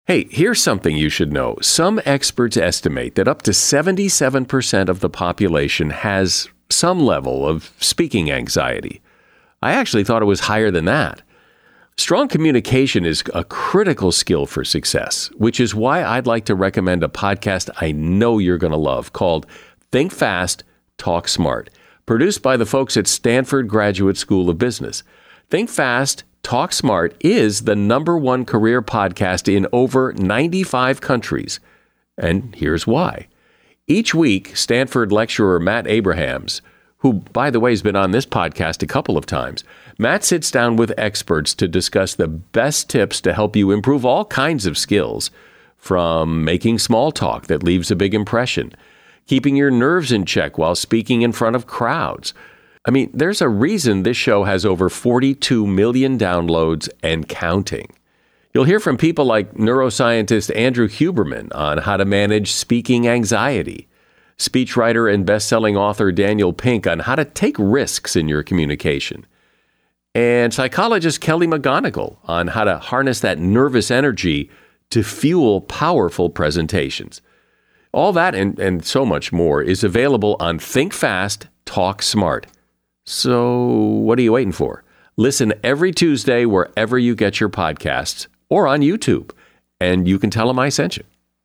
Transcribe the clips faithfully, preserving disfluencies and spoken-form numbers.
Hey, here's something you should know. Some experts estimate that up to seventy-seven percent of the population has some level of speaking anxiety. I actually thought it was higher than that. Strong communication is a critical skill for success, which is why I'd like to recommend a podcast I know you're going to love called Think Fast, Talk Smart, produced by the folks at Stanford Graduate School of Business. Think Fast, Talk Smart is the number one career podcast in over ninety-five countries. And here's why. Each week, Stanford lecturer Matt Abrahams, who, by the way, has been on this podcast a couple of times, Matt sits down with experts to discuss the best tips to help you improve all kinds of skills, from making small talk that leaves a big impression, keeping your nerves in check while speaking in front of crowds. I mean, there's a reason this show has over forty-two million downloads and counting. You'll hear from people like neuroscientist Andrew Huberman on how to manage speaking anxiety, speechwriter and best-selling author Daniel Pink on how to take risks in your communication, and psychologist Kelly McGonigal on how to harness that nervous energy to fuel powerful presentations. All that and, and so much more is available on Think Fast, Talk Smart. So what are you waiting for? Listen every Tuesday wherever you get your podcasts or on YouTube, and you can tell them I sent you.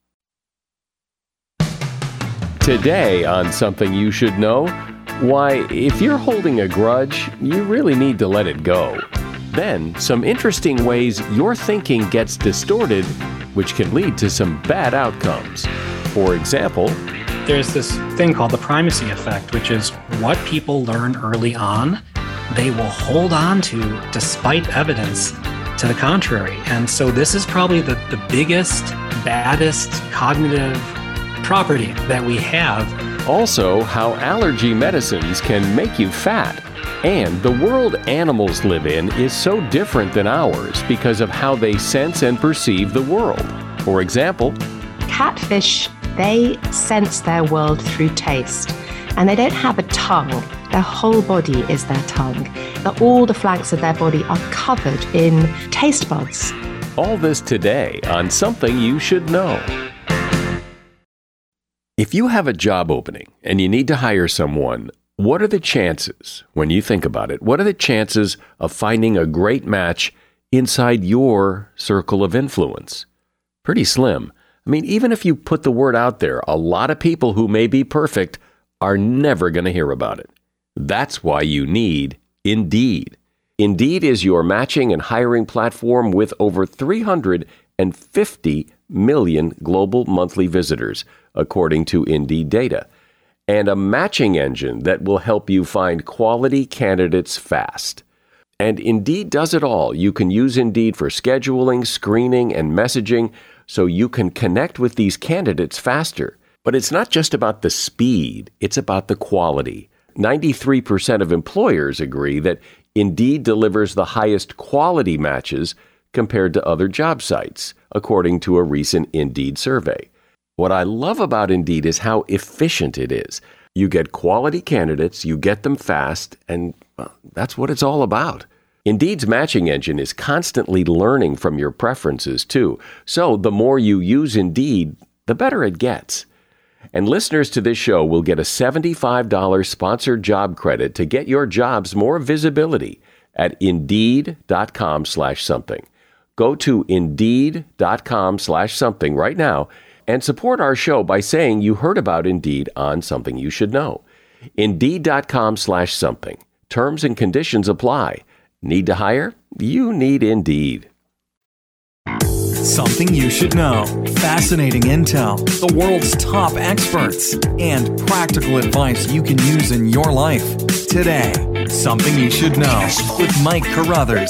Today on Something You Should Know, why, if you're holding a grudge, you really need to let it go. Then, some interesting ways your thinking gets distorted, which can lead to some bad outcomes. For example, there's this thing called the primacy effect, which is what people learn early on, they will hold on to despite evidence to the contrary. And so this is probably the, the biggest, baddest cognitive property that we have. Also, how allergy medicines can make you fat. And the world animals live in is so different than ours because of how they sense and perceive the world. For example, catfish, they sense their world through taste, and they don't have a tongue. Their whole body is their tongue. The, all the flanks of their body are covered in taste buds. All this today on Something You Should Know. If you have a job opening and you need to hire someone, what are the chances, when you think about it, what are the chances of finding a great match inside your circle of influence? Pretty slim. I mean, even if you put the word out there, a lot of people who may be perfect are never going to hear about it. That's why you need Indeed. Indeed is your matching and hiring platform with over three hundred fifty million global monthly visitors, according to Indeed data, and a matching engine that will help you find quality candidates fast. And Indeed does it all. You can use Indeed for scheduling, screening, and messaging so you can connect with these candidates faster. But it's not just about the speed, it's about the quality. ninety-three percent of employers agree that Indeed delivers the highest quality matches compared to other job sites, according to a recent Indeed survey. What I love about Indeed is how efficient it is. You get quality candidates, you get them fast, and well, that's what it's all about. Indeed's matching engine is constantly learning from your preferences, too. So the more you use Indeed, the better it gets. And listeners to this show will get a seventy-five dollars sponsored job credit to get your jobs more visibility at Indeed.com slash something. Go to Indeed.com slash something right now and support our show by saying you heard about Indeed on Something You Should Know. Indeed.com slash something. Terms and conditions apply. Need to hire? You need Indeed. Something you should know. Fascinating intel, the world's top experts, and practical advice you can use in your life. Today, Something You Should Know with Mike Carruthers.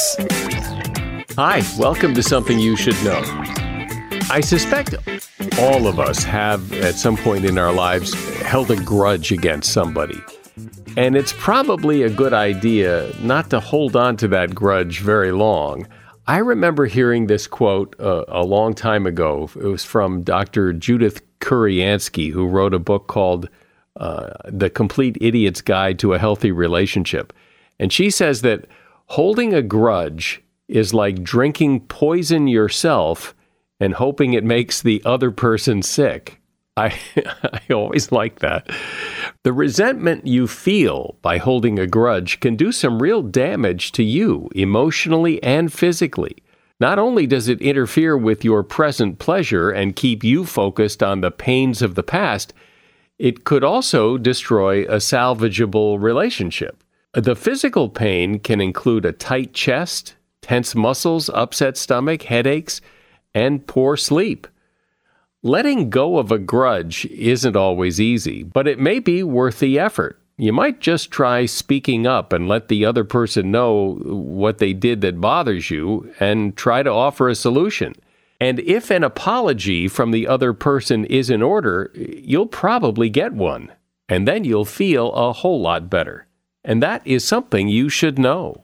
Hi, welcome to Something You Should Know. I suspect all of us have, at some point in our lives, held a grudge against somebody. And it's probably a good idea not to hold on to that grudge very long. I remember hearing this quote uh, a long time ago. It was from Doctor Judith Kuryansky, who wrote a book called uh, The Complete Idiot's Guide to a Healthy Relationship. And she says that holding a grudge is like drinking poison yourself and hoping it makes the other person sick. I, I always like that. The resentment you feel by holding a grudge can do some real damage to you emotionally and physically. Not only does it interfere with your present pleasure and keep you focused on the pains of the past, it could also destroy a salvageable relationship. The physical pain can include a tight chest, tense muscles, upset stomach, headaches, and poor sleep. Letting go of a grudge isn't always easy, but it may be worth the effort. You might just try speaking up and let the other person know what they did that bothers you and try to offer a solution. And if an apology from the other person is in order, you'll probably get one. And then you'll feel a whole lot better. And that is something you should know.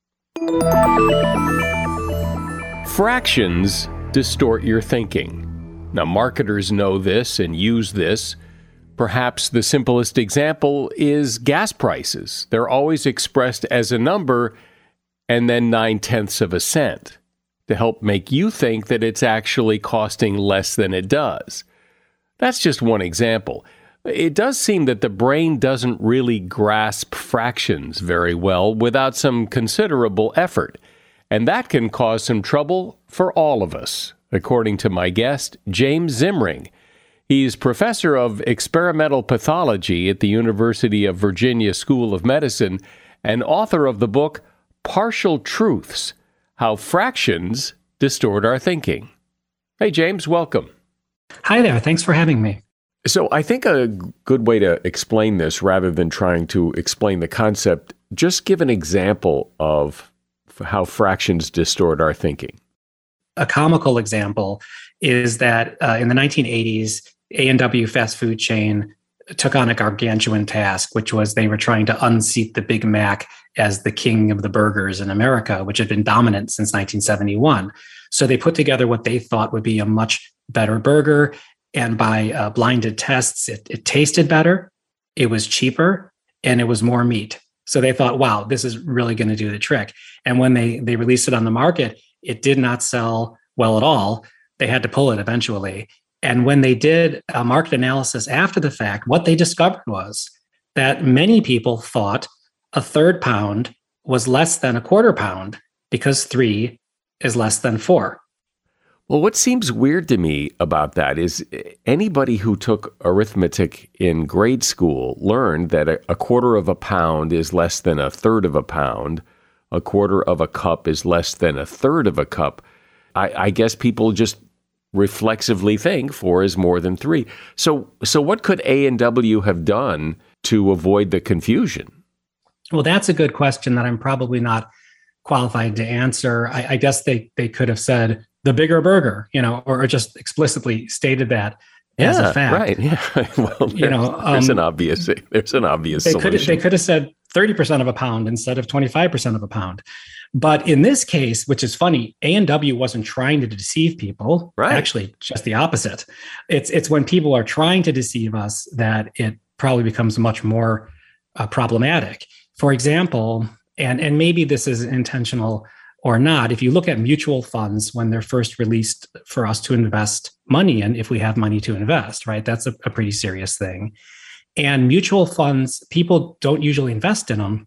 Fractions distort your thinking. Now, marketers know this and use this. Perhaps the simplest example is gas prices. They're always expressed as a number and then nine-tenths of a cent to help make you think that it's actually costing less than it does. That's just one example. It does seem that the brain doesn't really grasp fractions very well without some considerable effort, and that can cause some trouble for all of us, according to my guest, James Zimring. He's professor of experimental pathology at the University of Virginia School of Medicine and author of the book Partial Truths: How Fractions Distort Our Thinking. Hey, James, welcome. Hi there. Thanks for having me. So I think a good way to explain this, rather than trying to explain the concept, just give an example of how fractions distort our thinking. A comical example is that uh, in the nineteen eighties, A and W fast food chain took on a gargantuan task, which was they were trying to unseat the Big Mac as the king of the burgers in America, which had been dominant since nineteen seventy-one. So they put together what they thought would be a much better burger. And by uh, blinded tests, it, it tasted better, it was cheaper, and it was more meat. So they thought, wow, this is really going to do the trick. And when they, they released it on the market, it did not sell well at all. They had to pull it eventually. And when they did a market analysis after the fact, what they discovered was that many people thought a third pound was less than a quarter pound because three is less than four. Well, what seems weird to me about that is anybody who took arithmetic in grade school learned that a, a quarter of a pound is less than a third of a pound. A quarter of a cup is less than a third of a cup. I, I guess people just reflexively think four is more than three. So, so what could A and W have done to avoid the confusion? Well, that's a good question that I'm probably not qualified to answer. I, I guess they they could have said the bigger burger, you know, or just explicitly stated that as yeah, a fact. Right. Yeah. Well, you know, um, there's an obvious there's an obvious they solution. Could, they could have said thirty percent of a pound instead of twenty-five percent of a pound. But in this case, which is funny, A and W wasn't trying to deceive people. Right. Actually, just the opposite. It's it's when people are trying to deceive us that it probably becomes much more uh, problematic. For example, and, and maybe this is intentional or not, if you look at mutual funds when they're first released for us to invest money in, if we have money to invest, right? That's a, a pretty serious thing. And mutual funds, people don't usually invest in them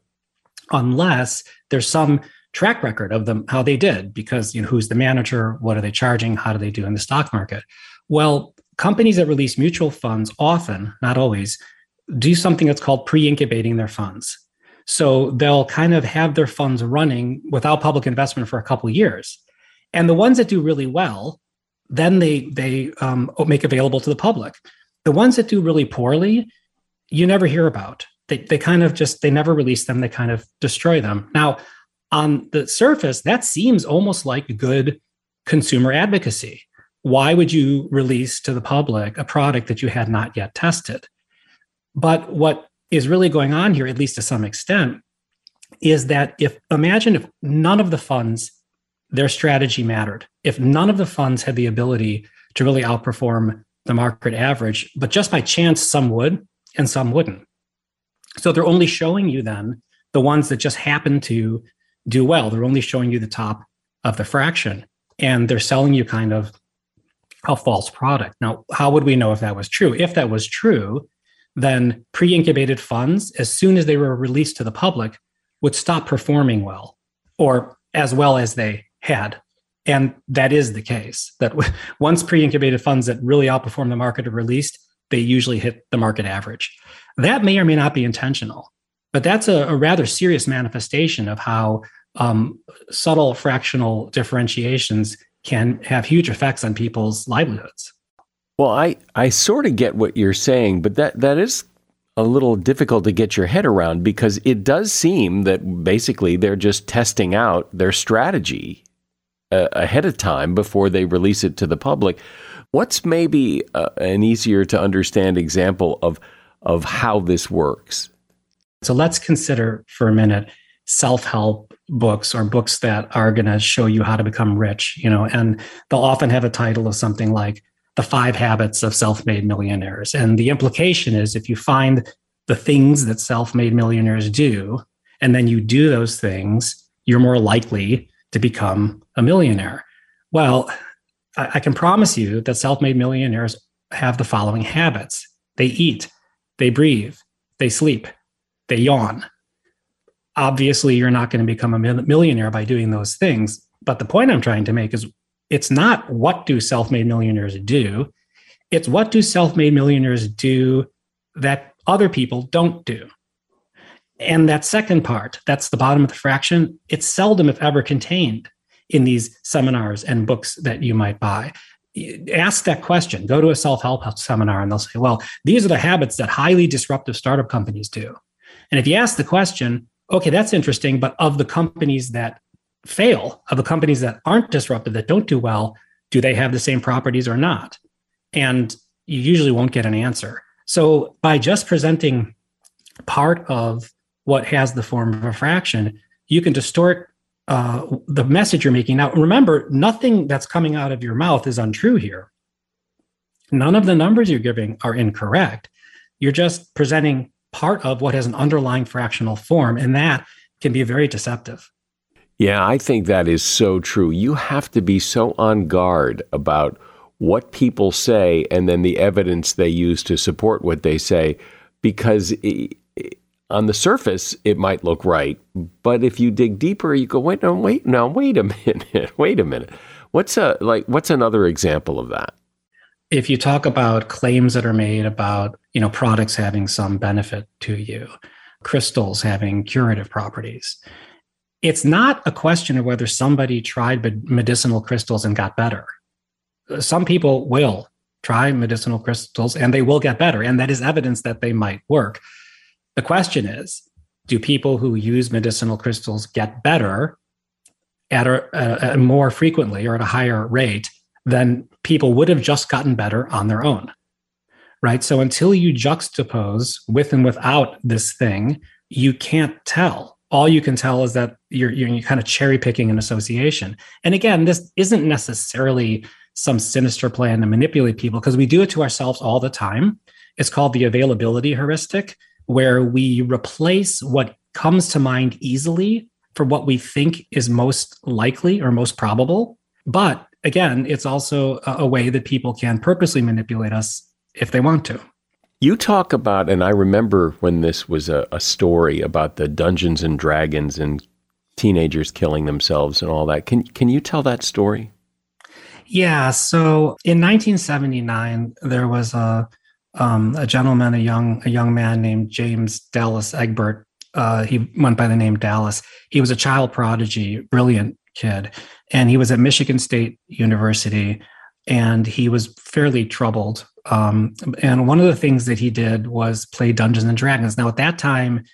unless there's some track record of them, how they did, because you know, who's the manager, what are they charging, how do they do in the stock market? Well, companies that release mutual funds often, not always, do something that's called pre-incubating their funds. So they'll kind of have their funds running without public investment for a couple of years. And the ones that do really well, then they they um, make available to the public. The ones that do really poorly, you never hear about. They they kind of just, they never release them. They kind of destroy them. Now, on the surface, that seems almost like good consumer advocacy. Why would you release to the public a product that you had not yet tested? But what is really going on here, at least to some extent, is that if, imagine if none of the funds, their strategy mattered. If none of the funds had the ability to really outperform the market average, but just by chance, some would and some wouldn't. So they're only showing you then the ones that just happen to do well. They're only showing you the top of the fraction. And they're selling you kind of a false product. Now, how would we know if that was true? If that was true, then pre-incubated funds, as soon as they were released to the public, would stop performing well, or as well as they had. And that is the case, that once pre-incubated funds that really outperform the market are released, they usually hit the market average. That may or may not be intentional, but that's a, a rather serious manifestation of how um, subtle fractional differentiations can have huge effects on people's livelihoods. Well, I, I sort of get what you're saying, but that, that is a little difficult to get your head around, because it does seem that basically they're just testing out their strategy uh, ahead of time before they release it to the public. What's maybe uh, an easier to understand example of of how this works? So let's consider for a minute self-help books, or books that are going to show you how to become rich, you know, and they'll often have a title of something like The Five Habits of Self-Made Millionaires. And the implication is, if you find the things that self-made millionaires do, and then you do those things, you're more likely to become a millionaire. Well, I, I can promise you that self-made millionaires have the following habits. They eat, they breathe, they sleep, they yawn. Obviously, you're not going to become a millionaire by doing those things. But the point I'm trying to make is, it's not what do self-made millionaires do, it's what do self-made millionaires do that other people don't do. And that second part, that's the bottom of the fraction, it's seldom, if ever, contained in these seminars and books that you might buy. Ask that question, go to a self-help seminar, and they'll say, well, these are the habits that highly disruptive startup companies do. And if you ask the question, okay, that's interesting, but of the companies that fail, of the companies that aren't disruptive, that don't do well, do they have the same properties or not? And you usually won't get an answer. So by just presenting part of what has the form of a fraction, you can distort uh, the message you're making. Now, remember, nothing that's coming out of your mouth is untrue here. None of the numbers you're giving are incorrect. You're just presenting part of what has an underlying fractional form, and that can be very deceptive. Yeah, I think that is so true. You have to be so on guard about what people say and then the evidence they use to support what they say, because it, on the surface, it might look right. But if you dig deeper, you go, wait, no, wait, no, wait a minute, wait a minute. What's a like? What's another example of that? If you talk about claims that are made about, you know, products having some benefit to you, crystals having curative properties, it's not a question of whether somebody tried medicinal crystals and got better. Some people will try medicinal crystals and they will get better, and that is evidence that they might work. The question is, do people who use medicinal crystals get better at a, a, a more frequently or at a higher rate than people would have just gotten better on their own, right? So until you juxtapose with and without this thing, you can't tell. All you can tell is that you're, you're kind of cherry picking an association. And again, this isn't necessarily some sinister plan to manipulate people, because we do it to ourselves all the time. It's called the availability heuristic, where we replace what comes to mind easily for what we think is most likely or most probable. But again, it's also a, a way that people can purposely manipulate us if they want to. You talk about, and I remember when this was a, a story about the Dungeons and Dragons and teenagers killing themselves and all that. Can can you tell that story? Yeah. So in nineteen seventy-nine, there was a um, a gentleman, a young a young man named James Dallas Egbert. Uh, he went by the name Dallas. He was a child prodigy, brilliant kid, and he was at Michigan State University, and he was fairly troubled. Um, and one of the things that he did was play Dungeons and Dragons. Now, at that time,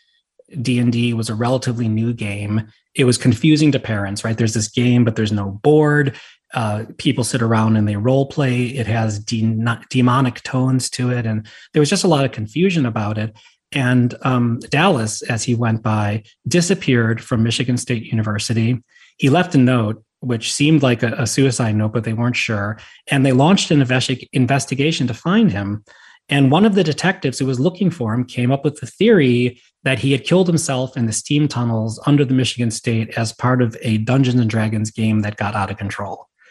D and D was a relatively new game. It was confusing to parents, right? There's this game, but there's no board. Uh, people sit around and they role play. It has de- demonic tones to it. And there was just a lot of confusion about it. And um, Dallas, as he went by, disappeared from Michigan State University. He left a note, which seemed like a, a suicide note, but they weren't sure. And they launched an investi- investigation to find him. And one of the detectives who was looking for him came up with the theory that he had killed himself in the steam tunnels under the Michigan State as part of a Dungeons and Dragons game that got out of control.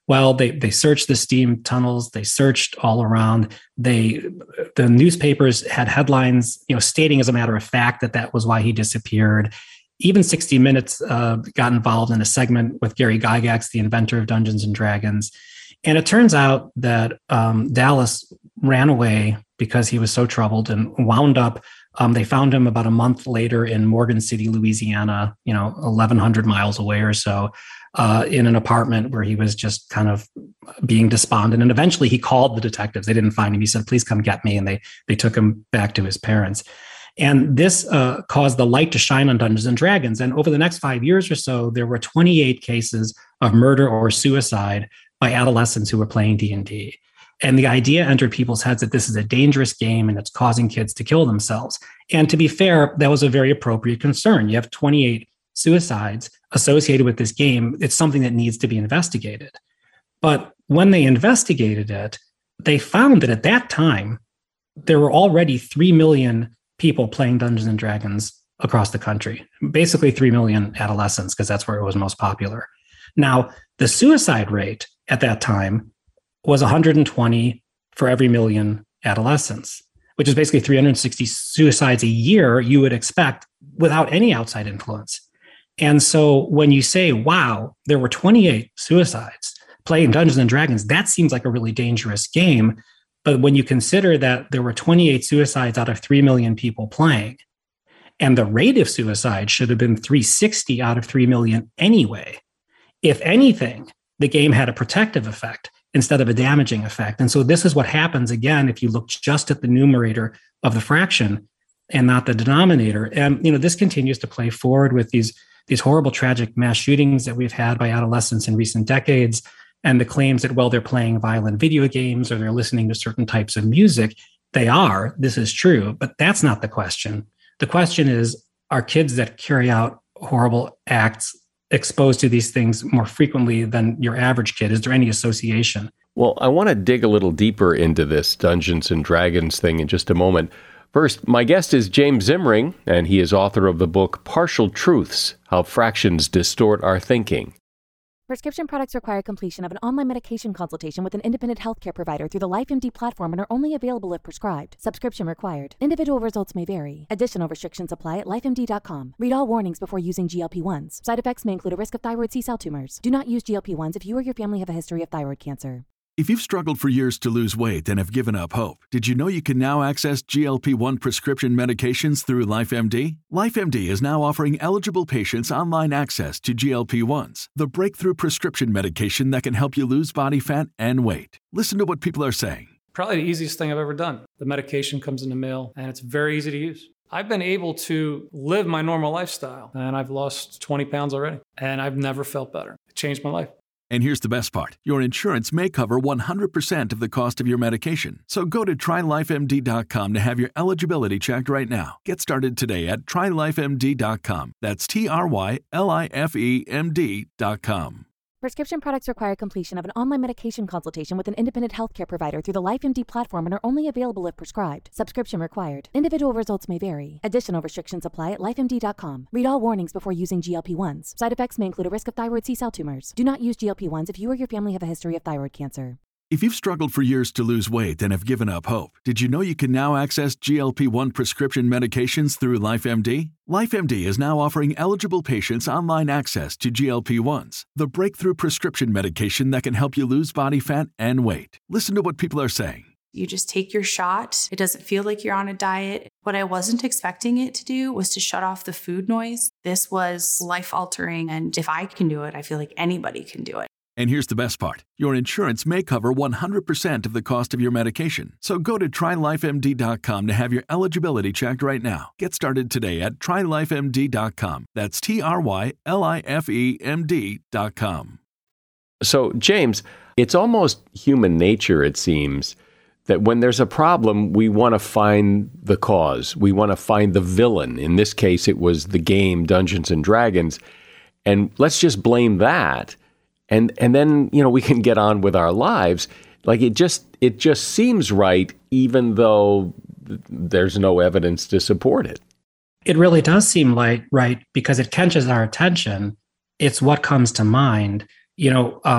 Well, they they searched the steam tunnels, they searched all around. They the newspapers had headlines, you know, stating as a matter of fact that that was why he disappeared. Even sixty minutes uh, got involved in a segment with Gary Gygax, the inventor of Dungeons and Dragons. And it turns out that um, Dallas ran away because he was so troubled and wound up. Um, they found him about a month later in Morgan City, Louisiana, you know, eleven hundred miles away or so. Uh, in an apartment where he was just kind of being despondent. And eventually he called the detectives. They didn't find him. He said, please come get me. And they they took him back to his parents. And this uh, caused the light to shine on Dungeons and Dragons. And over the next five years or so, there were twenty-eight cases of murder or suicide by adolescents who were playing D and D. And the idea entered people's heads that this is a dangerous game and it's causing kids to kill themselves. And to be fair, that was a very appropriate concern. You have twenty-eight suicides associated with this game. It's something that needs to be investigated. But when they investigated it, they found that at that time, there were already three million people playing Dungeons and Dragons across the country, basically three million adolescents, because that's where it was most popular. Now, the suicide rate at that time was one hundred twenty for every million adolescents, which is basically three hundred sixty suicides a year you would expect without any outside influence. And so when you say, wow, there were twenty-eight suicides playing Dungeons and Dragons, that seems like a really dangerous game. But when you consider that there were twenty-eight suicides out of three million people playing, and the rate of suicide should have been three hundred sixty out of three million anyway, if anything, the game had a protective effect instead of a damaging effect. And so this is what happens, again, if you look just at the numerator of the fraction and not the denominator. And you know, this continues to play forward with these these horrible, tragic mass shootings that we've had by adolescents in recent decades, and the claims that, well, they're playing violent video games or they're listening to certain types of music. They are, this is true, but that's not the question. The question is, are kids that carry out horrible acts exposed to these things more frequently than your average kid? Is there any association? Well, I want to dig a little deeper into this Dungeons and Dragons thing in just a moment. First, my guest is James Zimring, and he is author of the book Partial Truths: How Fractions Distort Our Thinking. Prescription products require completion of an online medication consultation with an independent healthcare provider through the LifeMD platform and are only available if prescribed. Subscription required. Individual results may vary. Additional restrictions apply at life M D dot com. Read all warnings before using G L P ones. Side effects may include a risk of thyroid C-cell tumors. Do not use G L P ones if you or your family have a history of thyroid cancer. If you've struggled for years to lose weight and have given up hope, did you know you can now access G L P one prescription medications through LifeMD? LifeMD is now offering eligible patients online access to G L P ones, the breakthrough prescription medication that can help you lose body fat and weight. Listen to what people are saying. Probably the easiest thing I've ever done. The medication comes in the mail, and it's very easy to use. I've been able to live my normal lifestyle, and I've lost twenty pounds already, and I've never felt better. It changed my life. And here's the best part. Your insurance may cover one hundred percent of the cost of your medication. So go to try life M D dot com to have your eligibility checked right now. Get started today at try life M D dot com. That's T R Y L I F E M D dot com. Prescription products require completion of an online medication consultation with an independent healthcare provider through the LifeMD platform and are only available if prescribed. Subscription required. Individual results may vary. Additional restrictions apply at life M D dot com. Read all warnings before using G L P ones. Side effects may include a risk of thyroid C-cell tumors. Do not use G L P ones if you or your family have a history of thyroid cancer. If you've struggled for years to lose weight and have given up hope, did you know you can now access G L P one prescription medications through LifeMD? LifeMD is now offering eligible patients online access to G L P ones, the breakthrough prescription medication that can help you lose body fat and weight. Listen to what people are saying. You just take your shot. It doesn't feel like you're on a diet. What I wasn't expecting it to do was to shut off the food noise. This was life-altering, and if I can do it, I feel like anybody can do it. And here's the best part. Your insurance may cover one hundred percent of the cost of your medication. So go to try life M D dot com to have your eligibility checked right now. Get started today at try life M D dot com. That's T R Y L I F E M D dot com. So, James, it's almost human nature, it seems, that when there's a problem, we want to find the cause. We want to find the villain. In this case, it was the game Dungeons and Dragons. And let's just blame that. And and then, you know, we can get on with our lives. Like it just it just seems right, even though th- there's no evidence to support it. It really does seem like right because it catches our attention. It's what comes to mind. You know, um,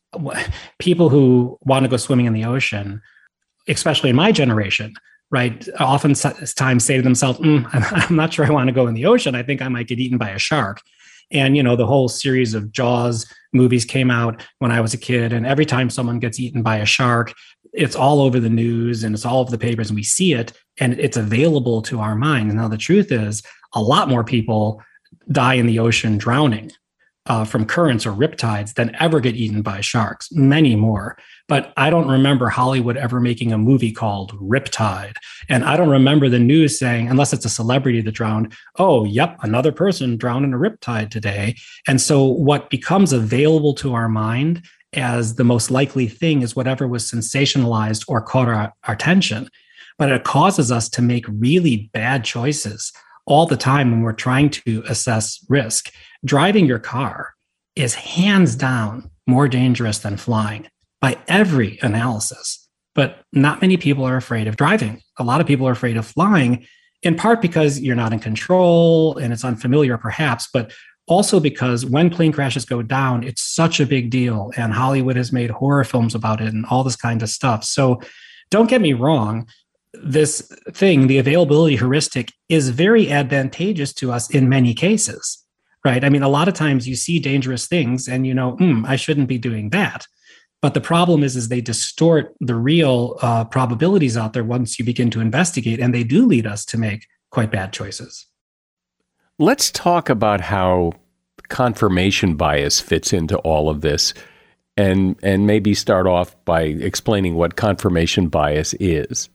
people who want to go swimming in the ocean, especially in my generation, right, oftentimes say to themselves, mm, I'm not sure I want to go in the ocean. I think I might get eaten by a shark. And, you know, the whole series of Jaws movies came out when I was a kid. And every time someone gets eaten by a shark, it's all over the news and it's all over the papers and we see it and it's available to our mind. Now, the truth is a lot more people die in the ocean drowning uh, from currents or riptides than ever get eaten by sharks, many more. But I don't remember Hollywood ever making a movie called Riptide. And I don't remember the news saying, unless it's a celebrity that drowned, oh, yep, another person drowned in a riptide today. And so what becomes available to our mind as the most likely thing is whatever was sensationalized or caught our, our attention. But it causes us to make really bad choices all the time when we're trying to assess risk. Driving your car is hands down more dangerous than flying by every analysis. But not many people are afraid of driving. A lot of people are afraid of flying, in part because you're not in control and it's unfamiliar perhaps, but also because when plane crashes go down, it's such a big deal. And Hollywood has made horror films about it and all this kind of stuff. So don't get me wrong. This thing, the availability heuristic, is very advantageous to us in many cases, right? I mean, a lot of times you see dangerous things and you know, hmm, I shouldn't be doing that. But the problem is, is they distort the real uh, probabilities out there once you begin to investigate, and they do lead us to make quite bad choices. Let's talk about how confirmation bias fits into all of this, and and maybe start off by explaining what confirmation bias is.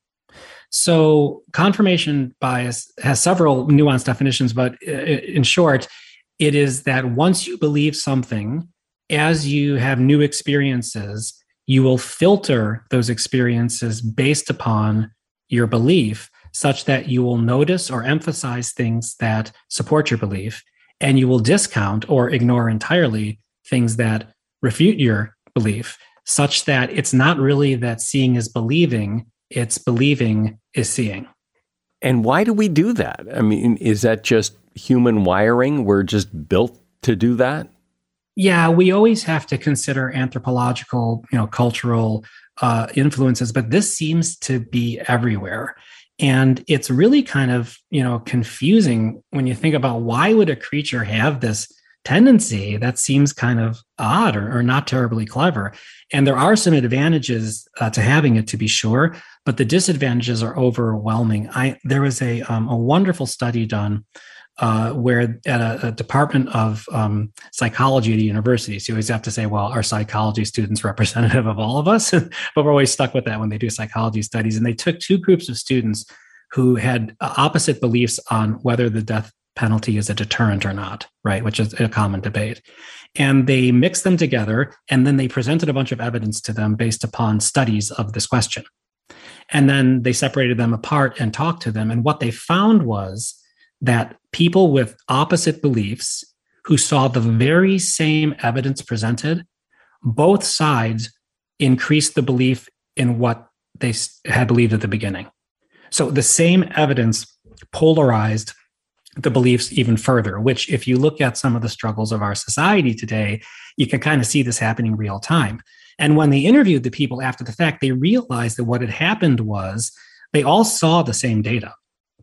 So confirmation bias has several nuanced definitions, but in short, it is that once you believe something, as you have new experiences, you will filter those experiences based upon your belief, such that you will notice or emphasize things that support your belief, and you will discount or ignore entirely things that refute your belief, such that it's not really that seeing is believing, it's believing is seeing. And why do we do that? I mean, is that just human wiring? We're just built to do that? Yeah, we always have to consider anthropological, you know, cultural uh, influences, but this seems to be everywhere. And it's really kind of, you know, confusing when you think about why would a creature have this tendency that seems kind of odd or, or not terribly clever. And there are some advantages uh, to having it, to be sure, but the disadvantages are overwhelming. I there was a um, a wonderful study done uh, where at a, a department of um, psychology at a university. So you always have to say, well, are psychology students representative of all of us? But we're always stuck with that when they do psychology studies. And they took two groups of students who had opposite beliefs on whether the death penalty is a deterrent or not, right? Which is a common debate. And they mixed them together, and then they presented a bunch of evidence to them based upon studies of this question. And then they separated them apart and talked to them. And what they found was that people with opposite beliefs who saw the very same evidence presented, both sides increased the belief in what they had believed at the beginning. So the same evidence polarized the beliefs even further, which if you look at some of the struggles of our society today, you can kind of see this happening real time. And when they interviewed the people after the fact, they realized that what had happened was they all saw the same data,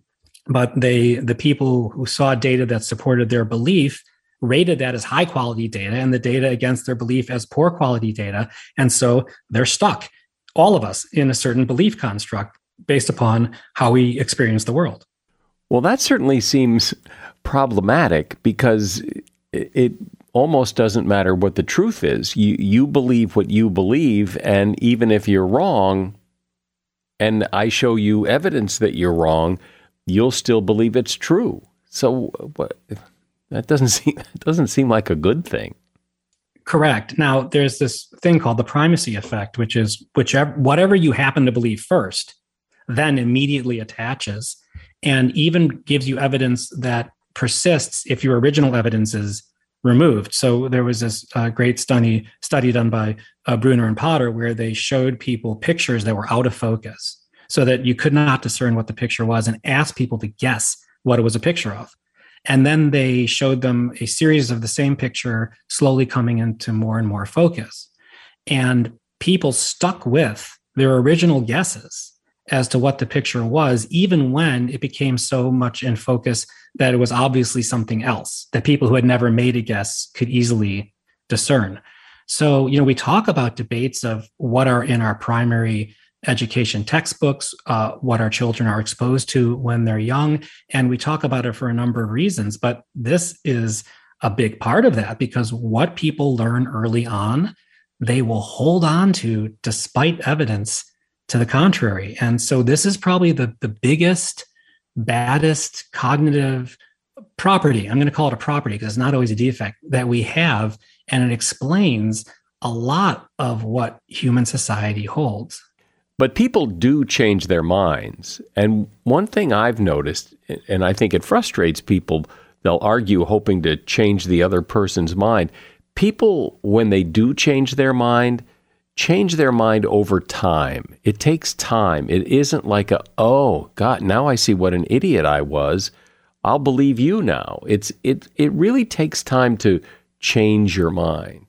but they, the people who saw data that supported their belief rated that as high quality data and the data against their belief as poor quality data. And so they're stuck, all of us, in a certain belief construct based upon how we experience the world. Well, that certainly seems problematic because it almost doesn't matter what the truth is. You you believe what you believe, and even if you're wrong, and I show you evidence that you're wrong, you'll still believe it's true. So what, that doesn't seem that doesn't seem like a good thing. Correct. Now, there's this thing called the primacy effect, which is whichever whatever you happen to believe first, then immediately attaches and even gives you evidence that persists if your original evidence is removed. So there was this uh, great study study done by uh, Bruner and Potter where they showed people pictures that were out of focus so that you could not discern what the picture was and asked people to guess what it was a picture of. And then they showed them a series of the same picture slowly coming into more and more focus. And people stuck with their original guesses as to what the picture was, even when it became so much in focus that it was obviously something else that people who had never made a guess could easily discern. So, you know, we talk about debates of what are in our primary education textbooks, uh, what our children are exposed to when they're young, and we talk about it for a number of reasons. But this is a big part of that, because what people learn early on, they will hold on to despite evidence to the contrary. And so this is probably the, the biggest, baddest cognitive property. I'm going to call it a property because it's not always a defect that we have. And it explains a lot of what human society holds. But people do change their minds. And one thing I've noticed, and I think it frustrates people, they'll argue hoping to change the other person's mind. People, when they do change their mind, change their mind over time. It takes time. It isn't like a, oh, God, now I see what an idiot I was. I'll believe you now. It's it it really takes time to change your mind.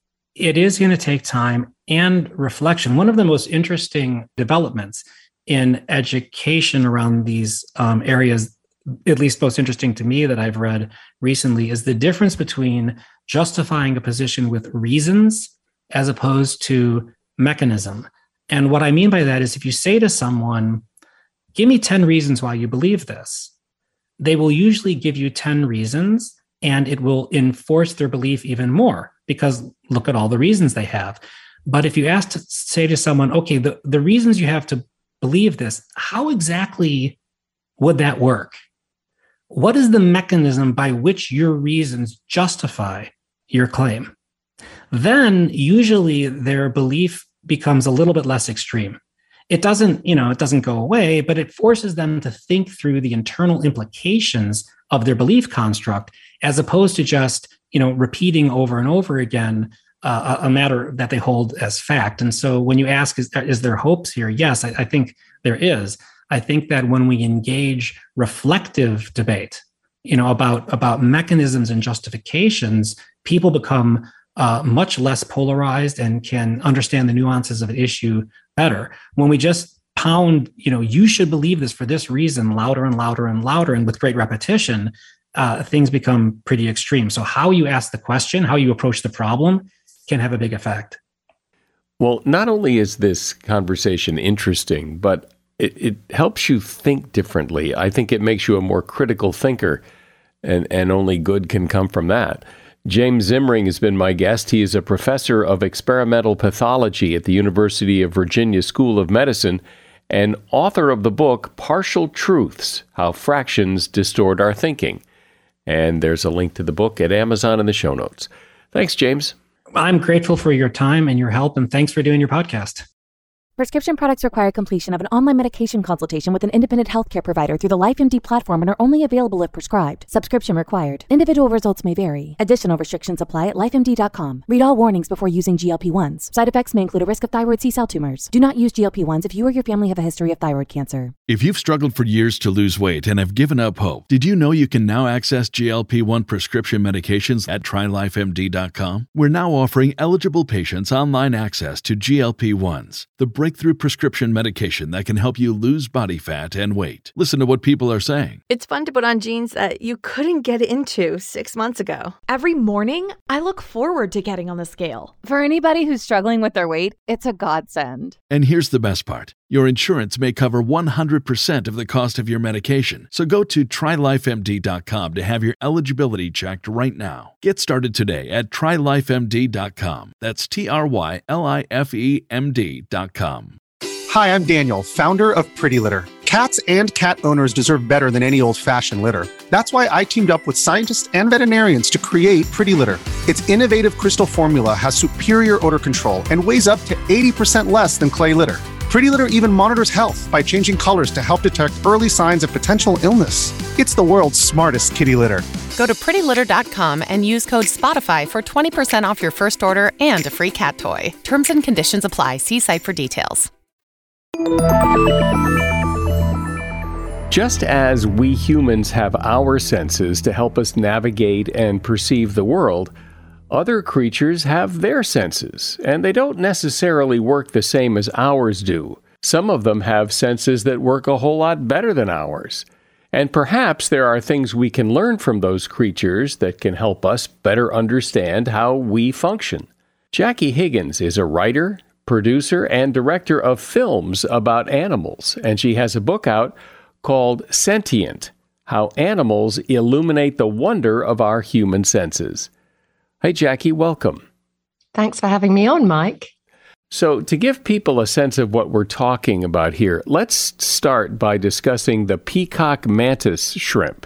It is going to take time and reflection. One of the most interesting developments in education around these um, areas, at least most interesting to me that I've read recently, is the difference between justifying a position with reasons as opposed to mechanism. And what I mean by that is if you say to someone, give me ten reasons why you believe this, they will usually give you ten reasons, and it will enforce their belief even more because look at all the reasons they have. But if you ask to say to someone, okay, the, the reasons you have to believe this, how exactly would that work? What is the mechanism by which your reasons justify your claim? Then usually their belief becomes a little bit less extreme. It doesn't, you know, it doesn't go away, but it forces them to think through the internal implications of their belief construct, as opposed to just, you know, repeating over and over again uh, a matter that they hold as fact. And so when you ask, is, is there hopes here? Yes, I, I think there is. I think that when we engage reflective debate, you know, about, about mechanisms and justifications, people become uh, much less polarized and can understand the nuances of an issue better. When we just pound, you know, you should believe this for this reason, louder and louder and louder, and with great repetition, uh, things become pretty extreme. So how you ask the question, how you approach the problem can have a big effect. Well, not only is this conversation interesting, but it, it helps you think differently. I think it makes you a more critical thinker, and, and only good can come from that. James Zimring has been my guest. He is a professor of experimental pathology at the University of Virginia School of Medicine and author of the book Partial Truths: How Fractions Distort Our Thinking. And there's a link to the book at Amazon in the show notes. Thanks, James. I'm grateful for your time and your help, and thanks for doing your podcast. Prescription products require completion of an online medication consultation with an independent healthcare provider through the LifeMD platform and are only available if prescribed. Subscription required. Individual results may vary. Additional restrictions apply at life M D dot com. Read all warnings before using G L P ones. Side effects may include a risk of thyroid C-cell tumors. Do not use G L P ones if you or your family have a history of thyroid cancer. If you've struggled for years to lose weight and have given up hope, did you know you can now access G L P one prescription medications at try life M D dot com? We're now offering eligible patients online access to G L P ones, the breakthrough prescription medication that can help you lose body fat and weight. Listen to what people are saying. It's fun to put on jeans that you couldn't get into six months ago. Every morning, I look forward to getting on the scale. For anybody who's struggling with their weight, it's a godsend. And here's the best part. Your insurance may cover one hundred percent of the cost of your medication. So go to try life M D dot com to have your eligibility checked right now. Get started today at try life M D dot com. That's T R Y L I F E M D dot com. Hi, I'm Daniel, founder of Pretty Litter. Cats and cat owners deserve better than any old-fashioned litter. That's why I teamed up with scientists and veterinarians to create Pretty Litter. Its innovative crystal formula has superior odor control and weighs up to eighty percent less than clay litter. Pretty Litter even monitors health by changing colors to help detect early signs of potential illness. It's the world's smartest kitty litter. Go to pretty litter dot com and use code SPOTIFY for twenty percent off your first order and a free cat toy. Terms and conditions apply. See site for details. Just as we humans have our senses to help us navigate and perceive the world, Other creatures have their senses, and they don't necessarily work the same as ours do. Some of them have senses that work a whole lot better than ours. And perhaps there are things we can learn from those creatures that can help us better understand how we function. Jackie Higgins is a writer, producer, and director of films about animals, and she has a book out called Sentient: How Animals Illuminate the Wonder of Our Human Senses. Hey, Jackie, welcome. Thanks for having me on, Mike. So to give people a sense of what we're talking about here, let's start by discussing the peacock mantis shrimp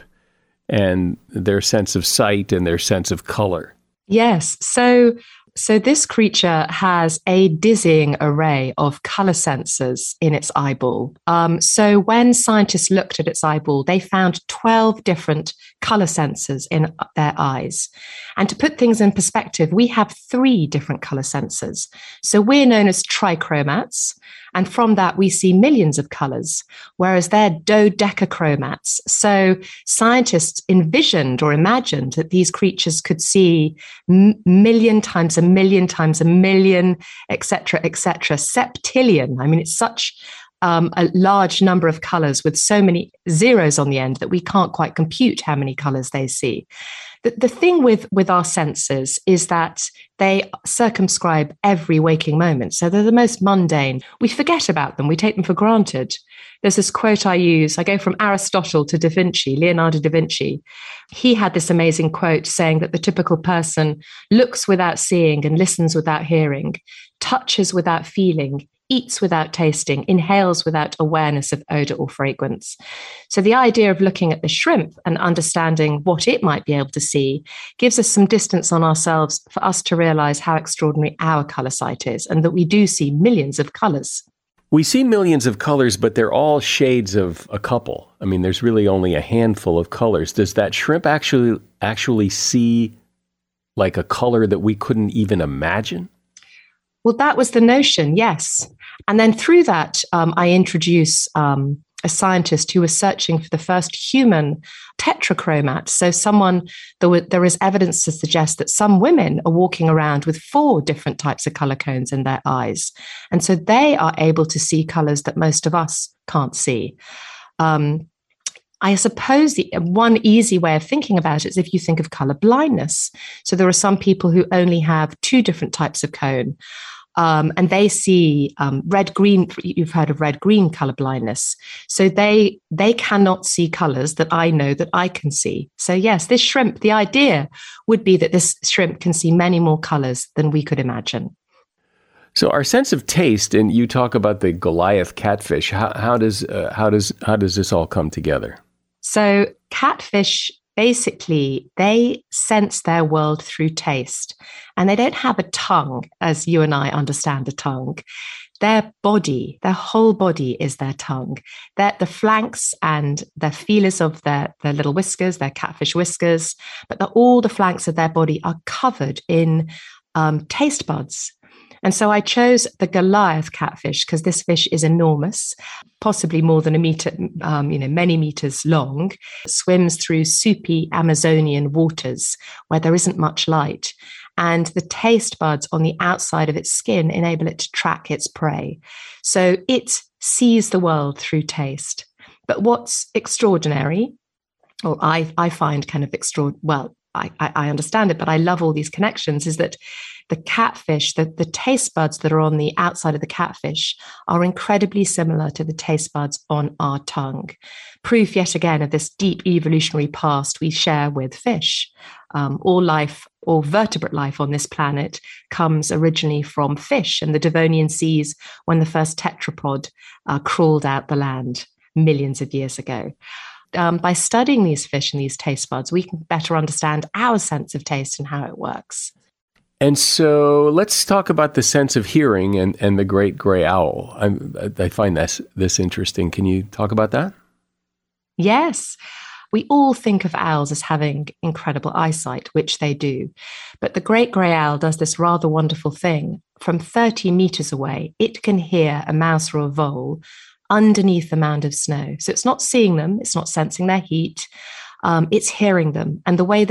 and their sense of sight and their sense of color. Yes. So So this creature has a dizzying array of color sensors in its eyeball. Um, so when scientists looked at its eyeball, they found twelve different color sensors in their eyes. And to put things in perspective, we have three different color sensors. So we're known as trichromats. And from that, we see millions of colors, whereas they're dodecachromats. So scientists envisioned or imagined that these creatures could see m- million times a million times a million, et cetera, et cetera, septillion. I mean, it's such um, a large number of colors with so many zeros on the end that we can't quite compute how many colors they see. The, the thing with, with our senses is that they circumscribe every waking moment. So they're the most mundane. We forget about them. We take them for granted. There's this quote I use. I go from Aristotle to Da Vinci, Leonardo da Vinci. He had this amazing quote saying that the typical person looks without seeing and listens without hearing, touches without feeling, eats without tasting, inhales without awareness of odor or fragrance. So the idea of looking at the shrimp and understanding what it might be able to see gives us some distance on ourselves for us to realize how extraordinary our color sight is and that we do see millions of colors. We see millions of colors, but they're all shades of a couple. I mean, there's really only a handful of colors. Does that shrimp actually actually see like a color that we couldn't even imagine? Well, that was the notion, yes. And then through that, um, I introduce um, a scientist who was searching for the first human tetrachromat. So someone, there, were, there is evidence to suggest that some women are walking around with four different types of color cones in their eyes. And so they are able to see colors that most of us can't see. Um, I suppose the one easy way of thinking about it is if you think of color blindness. So there are some people who only have two different types of cone. Um, and they see um, red-green, you've heard of red-green color blindness. So they they cannot see colors that I know that I can see. So yes, this shrimp, the idea would be that this shrimp can see many more colors than we could imagine. So our sense of taste, and you talk about the Goliath catfish, how, how does uh, how does how does this all come together? So catfish, basically, they sense their world through taste, and they don't have a tongue as you and I understand a tongue. Their body, their whole body is their tongue. Their, the flanks and the feelers of their, their little whiskers, their catfish whiskers, but the, all the flanks of their body are covered in um, taste buds. And so I chose the Goliath catfish because this fish is enormous, possibly more than a meter, um, you know, many meters long. It swims through soupy Amazonian waters where there isn't much light. And the taste buds on the outside of its skin enable it to track its prey. So it sees the world through taste. But what's extraordinary, or I, I find kind of extraordinary, well, I, I understand it, but I love all these connections, is that the catfish, the, the taste buds that are on the outside of the catfish are incredibly similar to the taste buds on our tongue. Proof yet again of this deep evolutionary past we share with fish. Um, all life, all vertebrate life on this planet comes originally from fish and the Devonian seas when the first tetrapod uh, crawled out the land millions of years ago. Um, by studying these fish and these taste buds, we can better understand our sense of taste and how it works. And so let's talk about the sense of hearing and, and the great gray owl. I, I find this, this interesting. Can you talk about that? Yes. We all think of owls as having incredible eyesight, which they do. But the great gray owl does this rather wonderful thing. From thirty meters away, it can hear a mouse or a vole underneath a mound of snow. So it's not seeing them, it's not sensing their heat, um, it's hearing them. And the way that it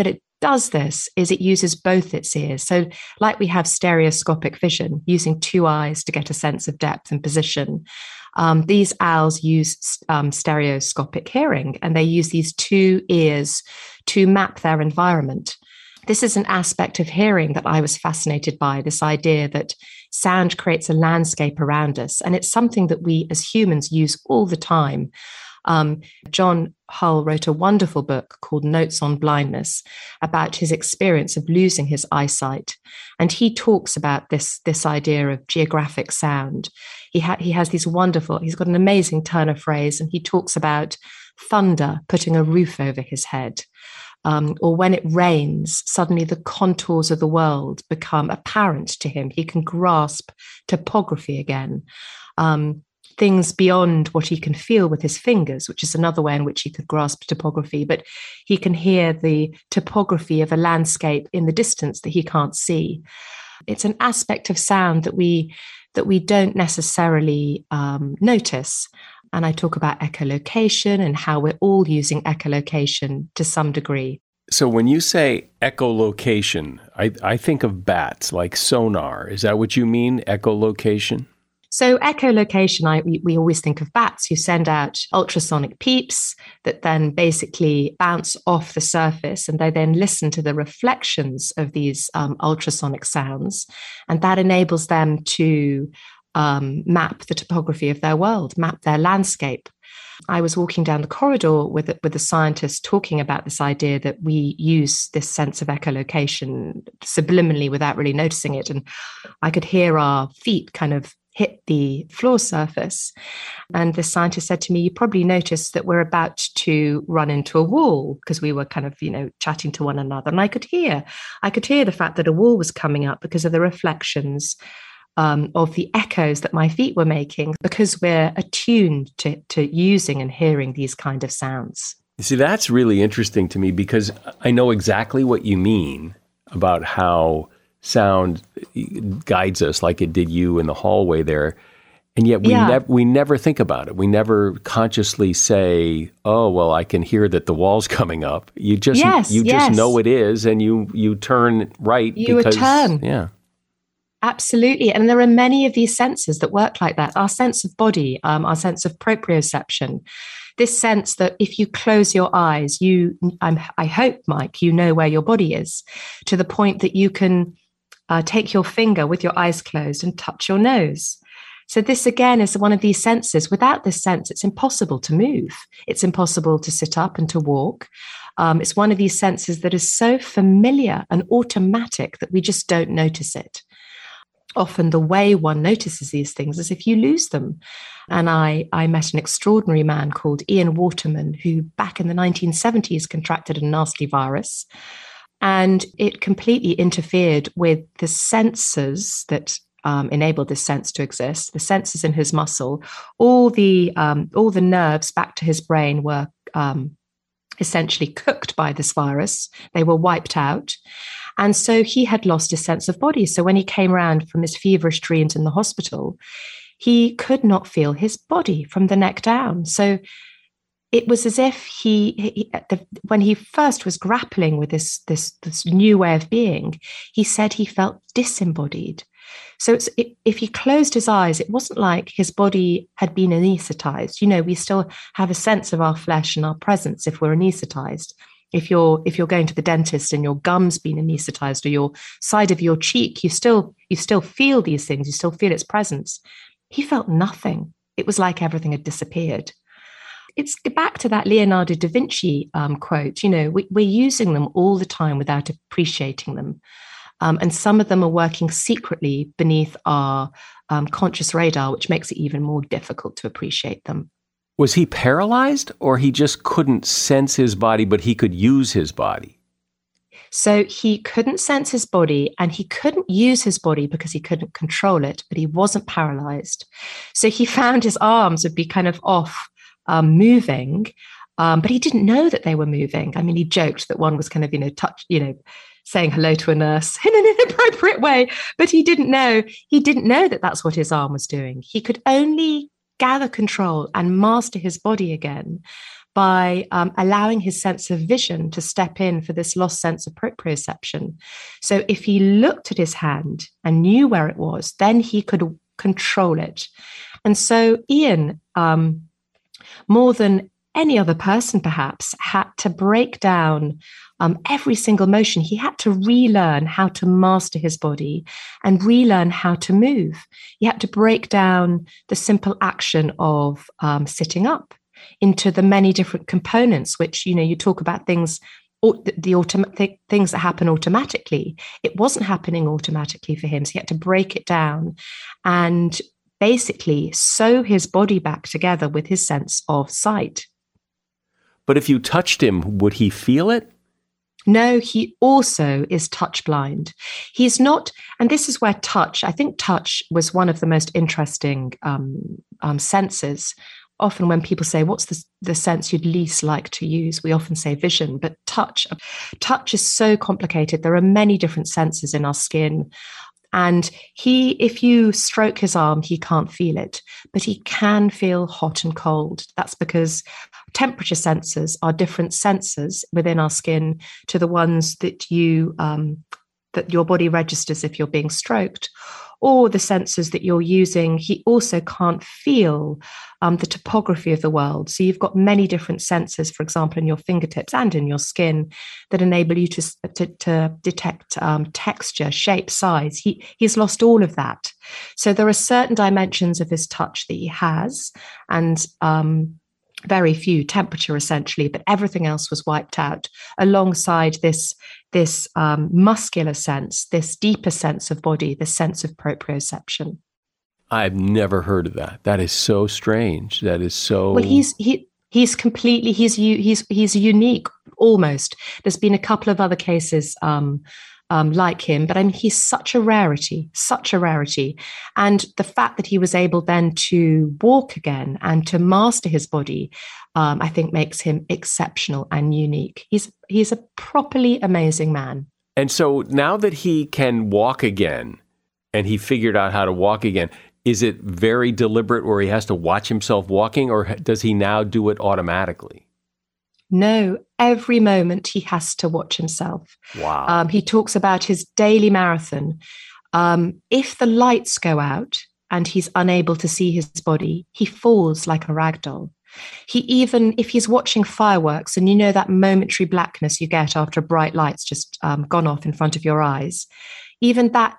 does this is it uses both its ears. So like we have stereoscopic vision, using two eyes to get a sense of depth and position. Um, these owls use um, stereoscopic hearing, and they use these two ears to map their environment. This is an aspect of hearing that I was fascinated by, this idea that sound creates a landscape around us. And it's something that we as humans use all the time. Um, John Hull wrote a wonderful book called Notes on Blindness about his experience of losing his eyesight. And he talks about this, this idea of geographic sound. He, ha- he has these wonderful, he's got an amazing turn of phrase, and he talks about thunder putting a roof over his head. Um, or when it rains, suddenly the contours of the world become apparent to him. He can grasp topography again. Um, things beyond what he can feel with his fingers, which is another way in which he could grasp topography, but he can hear the topography of a landscape in the distance that he can't see. It's an aspect of sound that we that we don't necessarily um, notice. And I talk about echolocation and how we're all using echolocation to some degree. So when you say echolocation, I, I think of bats, like sonar. Is that what you mean, echolocation? So echolocation, I, we, we always think of bats who send out ultrasonic peeps that then basically bounce off the surface, and they then listen to the reflections of these um, ultrasonic sounds. And that enables them to um, map the topography of their world, map their landscape. I was walking down the corridor with a, with a scientist talking about this idea that we use this sense of echolocation subliminally without really noticing it. And I could hear our feet kind of hit the floor surface. And the scientist said to me, you probably noticed that we're about to run into a wall, because we were kind of, you know, chatting to one another. And I could hear, I could hear the fact that a wall was coming up because of the reflections um, of the echoes that my feet were making, because we're attuned to, to using and hearing these kind of sounds. You see, that's really interesting to me, because I know exactly what you mean about how sound guides us, like it did you in the hallway there. And yet we, yeah. nev- we never think about it. We never consciously say, oh, well, I can hear that the wall's coming up. You just yes, you yes. just know it is, and you you turn right. You because, turn. Yeah. Absolutely. And there are many of these senses that work like that. Our sense of body, um, our sense of proprioception, this sense that if you close your eyes, you, I'm, I hope, Mike, you know where your body is, to the point that you can uh, take your finger with your eyes closed and touch your nose. So this, again, is one of these senses. Without this sense, it's impossible to move. It's impossible to sit up and to walk. Um, it's one of these senses that is so familiar and automatic that we just don't notice it. Often the way one notices these things is if you lose them. And I, I met an extraordinary man called Ian Waterman, who back in the nineteen seventies contracted a nasty virus. And it completely interfered with the sensors that um, enabled this sense to exist, the sensors in his muscle. All the, um, all the nerves back to his brain were um, essentially cooked by this virus. They were wiped out. And so he had lost his sense of body. So when he came around from his feverish dreams in the hospital, he could not feel his body from the neck down. So it was as if he, he the, when he first was grappling with this, this, this new way of being, he said he felt disembodied. So it's, it, if he closed his eyes, it wasn't like his body had been anesthetized. You know, we still have a sense of our flesh and our presence if we're anesthetized. If you're if you're going to the dentist and your gum's been anesthetized, or your side of your cheek, you still you still feel these things. You still feel its presence. He felt nothing. It was like everything had disappeared. It's back to that Leonardo da Vinci um, quote. You know, we, we're using them all the time without appreciating them, um, and some of them are working secretly beneath our um, conscious radar, which makes it even more difficult to appreciate them. Was he paralyzed, or he just couldn't sense his body, but he could use his body? So he couldn't sense his body, and he couldn't use his body because he couldn't control it, but he wasn't paralyzed. So he found his arms would be kind of off um, moving, um, but he didn't know that they were moving. I mean, he joked that one was kind of, you know, touch, you know, saying hello to a nurse in an inappropriate way, but he didn't know. He didn't know that that's what his arm was doing. He could only gather control and master his body again by um, allowing his sense of vision to step in for this lost sense of proprioception. So if he looked at his hand and knew where it was, then he could control it. And so Ian, um, more than any other person perhaps, had to break down um, every single motion. He had to relearn how to master his body and relearn how to move. He had to break down the simple action of um, sitting up into the many different components, which, you know, you talk about things, the automatic things that happen automatically. It wasn't happening automatically for him. So he had to break it down and basically sew his body back together with his sense of sight. But if you touched him, would he feel it? No, he also is touch blind. He's not, and this is where touch, I think touch was one of the most interesting um, um, senses. Often when people say, what's the, the sense you'd least like to use? We often say vision, but touch, touch is so complicated. There are many different senses in our skin. And he, if you stroke his arm, he can't feel it, but he can feel hot and cold. That's because temperature sensors are different sensors within our skin to the ones that you um, that your body registers if you're being stroked, or the sensors that you're using. He also can't feel um, the topography of the world. So you've got many different sensors, for example, in your fingertips and in your skin that enable you to, to, to detect um, texture, shape, size. He, he's lost all of that. So there are certain dimensions of his touch that he has, and um, very few, temperature essentially, but everything else was wiped out alongside this, this um, muscular sense, this deeper sense of body, this sense of proprioception. I've never heard of that. That is so strange. That is so... Well, he's he he's completely, he's he's he's unique almost. There's been a couple of other cases um, um, like him, but I mean, he's such a rarity, such a rarity. And the fact that he was able then to walk again and to master his body, um, I think makes him exceptional and unique. He's he's a properly amazing man. And so now that he can walk again, and he figured out how to walk again, is it very deliberate where he has to watch himself walking, or does he now do it automatically? No, every moment he has to watch himself. Wow. Um, he talks about his daily marathon. Um, if the lights go out and he's unable to see his body, he falls like a rag doll. He even, if he's watching fireworks, and you know that momentary blackness you get after bright lights just um, gone off in front of your eyes, even that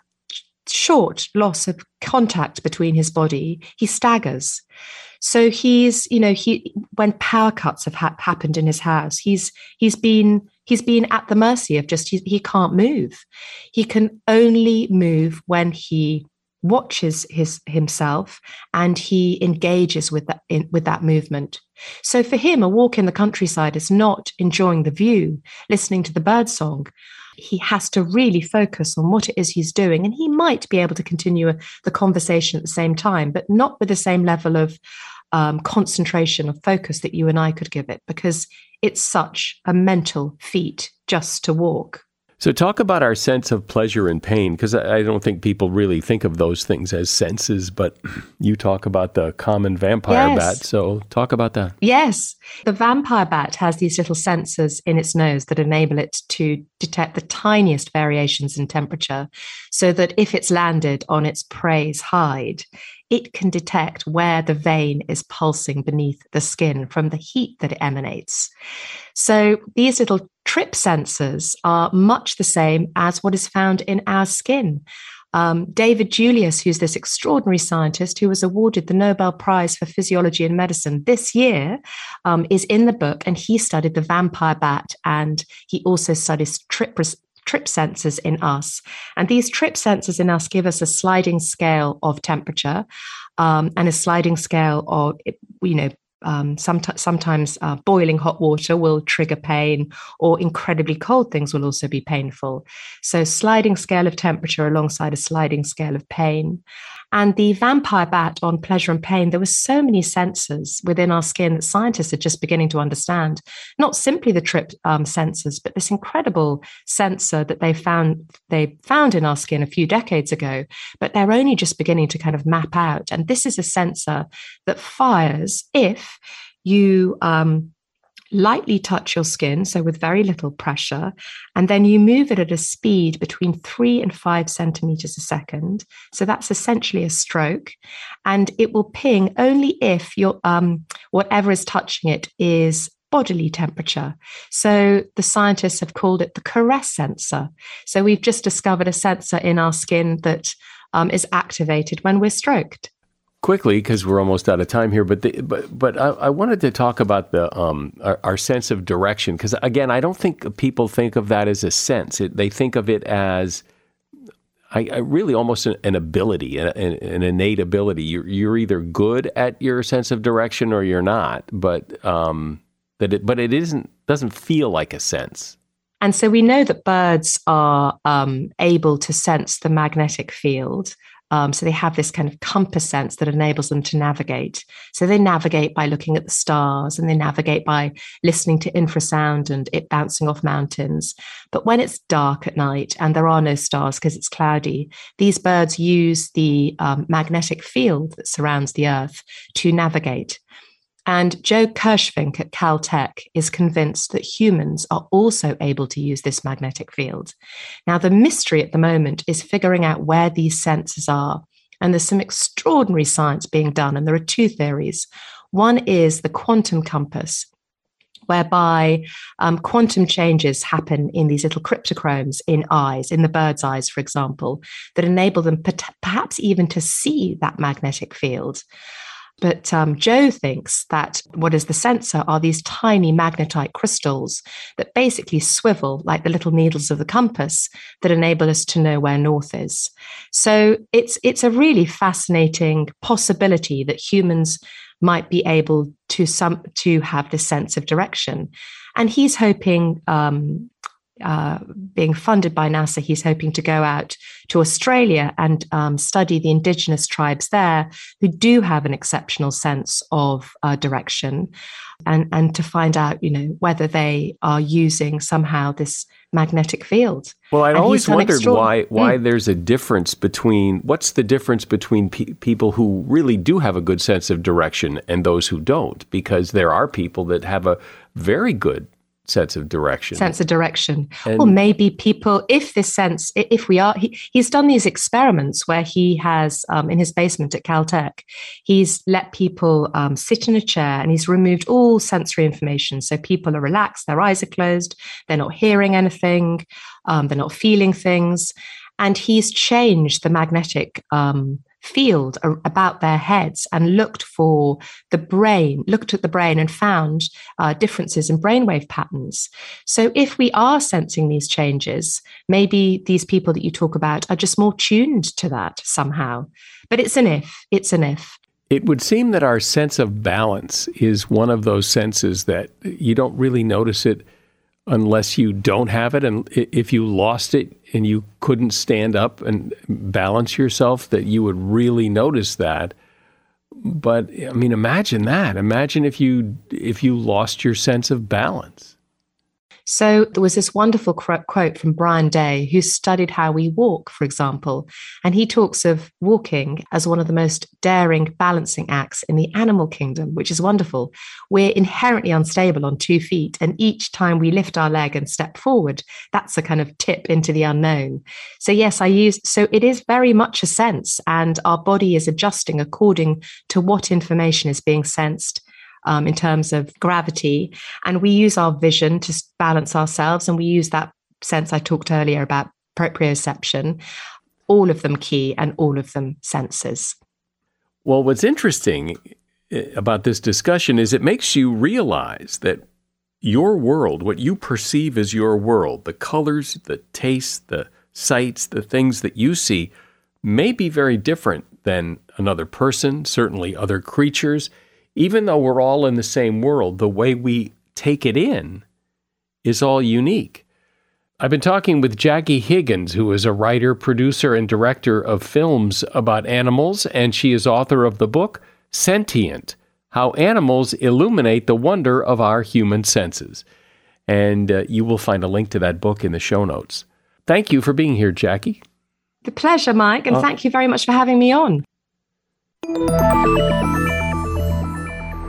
short loss of contact between his body, he staggers. So he's, you know, he when power cuts have ha- happened in his house, he's he's been he's been at the mercy of just he, he can't move. He can only move when he watches his himself and he engages with that in, with that movement. So for him, a walk in the countryside is not enjoying the view, listening to the bird song. He has to really focus on what it is he's doing. And he might be able to continue the conversation at the same time, but not with the same level of um, concentration or focus that you and I could give it, because it's such a mental feat just to walk. So talk about our sense of pleasure and pain, because I don't think people really think of those things as senses, but you talk about the common vampire yes. bat. So talk about that. Yes. The vampire bat has these little sensors in its nose that enable it to detect the tiniest variations in temperature, so that if it's landed on its prey's hide, it can detect where the vein is pulsing beneath the skin from the heat that it emanates. So these little trip sensors are much the same as what is found in our skin. Um, David Julius, who's this extraordinary scientist who was awarded the Nobel Prize for Physiology and Medicine this year, um, is in the book, and he studied the vampire bat, and he also studies trip trip sensors in us. And these trip sensors in us give us a sliding scale of temperature um, and a sliding scale of, you know, um, somet- sometimes uh, boiling hot water will trigger pain, or incredibly cold things will also be painful. So sliding scale of temperature alongside a sliding scale of pain. And the vampire bat on pleasure and pain, there were so many sensors within our skin that scientists are just beginning to understand. Not simply the trip um, sensors, but this incredible sensor that they found they found in our skin a few decades ago, but they're only just beginning to kind of map out. And this is a sensor that fires if you um, lightly touch your skin, so with very little pressure, and then you move it at a speed between three and five centimeters a second. So that's essentially a stroke, and it will ping only if your um, whatever is touching it is bodily temperature. So the scientists have called it the caress sensor. So we've just discovered a sensor in our skin that um, is activated when we're stroked. Quickly, because we're almost out of time here, but the, but but I, I wanted to talk about the um, our, our sense of direction, because again, I don't think people think of that as a sense. It, they think of it as I, I really almost an, an ability, an, an innate ability. You're you're either good at your sense of direction or you're not. But um, that it, but it isn't doesn't feel like a sense. And so we know that birds are um, able to sense the magnetic field. Um, so they have this kind of compass sense that enables them to navigate. So they navigate by looking at the stars, and they navigate by listening to infrasound and it bouncing off mountains. But when it's dark at night and there are no stars because it's cloudy, these birds use the um, magnetic field that surrounds the Earth to navigate. And Joe Kirschvink at Caltech is convinced that humans are also able to use this magnetic field. Now, the mystery at the moment is figuring out where these sensors are. And there's some extraordinary science being done. And there are two theories. One is the quantum compass, whereby um, quantum changes happen in these little cryptochromes in eyes, in the bird's eyes, for example, that enable them per- perhaps even to see that magnetic field. But um, Joe thinks that what is the sensor are these tiny magnetite crystals that basically swivel like the little needles of the compass that enable us to know where north is. So it's it's a really fascinating possibility that humans might be able to some to have this sense of direction. And he's hoping, um, uh, being funded by NASA, he's hoping to go out to Australia and um, study the indigenous tribes there who do have an exceptional sense of uh, direction, and, and to find out, you know, whether they are using somehow this magnetic field. Well, I'd and always wondered extra- why why mm. there's a difference between, what's the difference between pe- people who really do have a good sense of direction and those who don't? Because there are people that have a very good sense of direction. Sense of direction. And or maybe people, if this sense, if we are, he, he's done these experiments where he has, um, in his basement at Caltech, he's let people um, sit in a chair and he's removed all sensory information. So people are relaxed, their eyes are closed, they're not hearing anything, um, they're not feeling things. And he's changed the magnetic um, field about their heads and looked for the brain, looked at the brain and found uh, differences in brainwave patterns. So if we are sensing these changes, maybe these people that you talk about are just more tuned to that somehow. But it's an if, it's an if. It would seem that our sense of balance is one of those senses that you don't really notice it unless you don't have it. And if you lost it and you couldn't stand up and balance yourself, that you would really notice that. But I mean, imagine that. Imagine if you if you lost your sense of balance. So there was this wonderful quote from Brian Day, who studied how we walk, for example, and he talks of walking as one of the most daring balancing acts in the animal kingdom, which is wonderful. We're inherently unstable on two feet, and each time we lift our leg and step forward, that's a kind of tip into the unknown. So yes, I use, so it is very much a sense, and our body is adjusting according to what information is being sensed. Um, in terms of gravity, and we use our vision to balance ourselves, and we use that sense I talked earlier about proprioception, all of them key and all of them senses. Well, what's interesting about this discussion is it makes you realize that your world, what you perceive as your world, the colors, the tastes, the sights, the things that you see may be very different than another person, certainly other creatures. Even though we're all in the same world, the way we take it in is all unique. I've been talking with Jackie Higgins, who is a writer, producer, and director of films about animals, and she is author of the book, Sentient: How Animals Illuminate the Wonder of Our Human Senses. And uh, you will find a link to that book in the show notes. Thank you for being here, Jackie. The pleasure, Mike, and uh, thank you very much for having me on.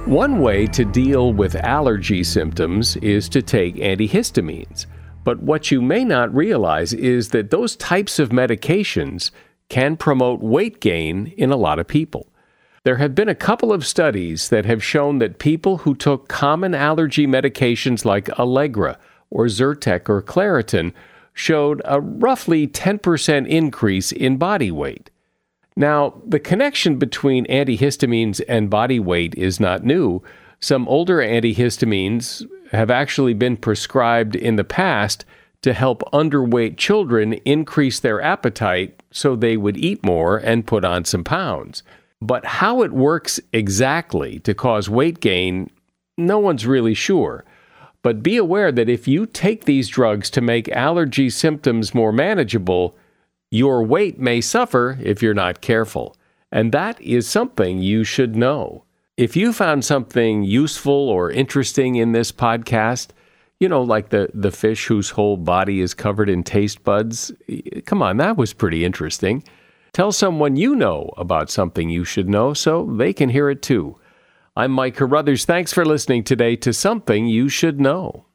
One way to deal with allergy symptoms is to take antihistamines. But what you may not realize is that those types of medications can promote weight gain in a lot of people. There have been a couple of studies that have shown that people who took common allergy medications like Allegra or Zyrtec or Claritin showed a roughly ten percent increase in body weight. Now, the connection between antihistamines and body weight is not new. Some older antihistamines have actually been prescribed in the past to help underweight children increase their appetite so they would eat more and put on some pounds. But how it works exactly to cause weight gain, no one's really sure. But be aware that if you take these drugs to make allergy symptoms more manageable, your weight may suffer if you're not careful. And that is something you should know. If you found something useful or interesting in this podcast, you know, like the, the fish whose whole body is covered in taste buds, come on, that was pretty interesting. Tell someone you know about something you should know so they can hear it too. I'm Mike Carruthers. Thanks for listening today to Something You Should Know.